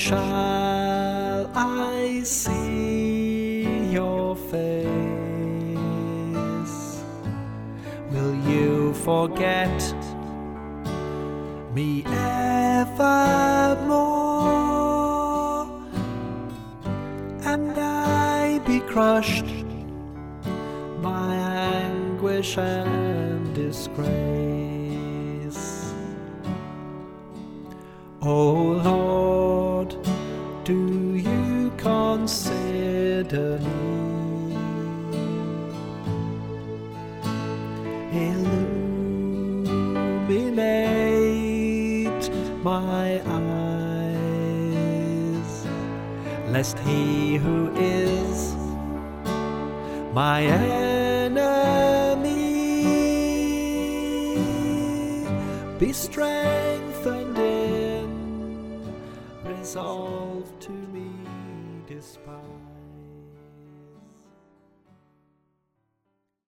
shall I see your face? Will you forget me evermore, and I be crushed by anguish and disgrace? O Lord, do you consider me? Illuminate my eyes, lest he who is my enemy be strengthened in resolve to me despise.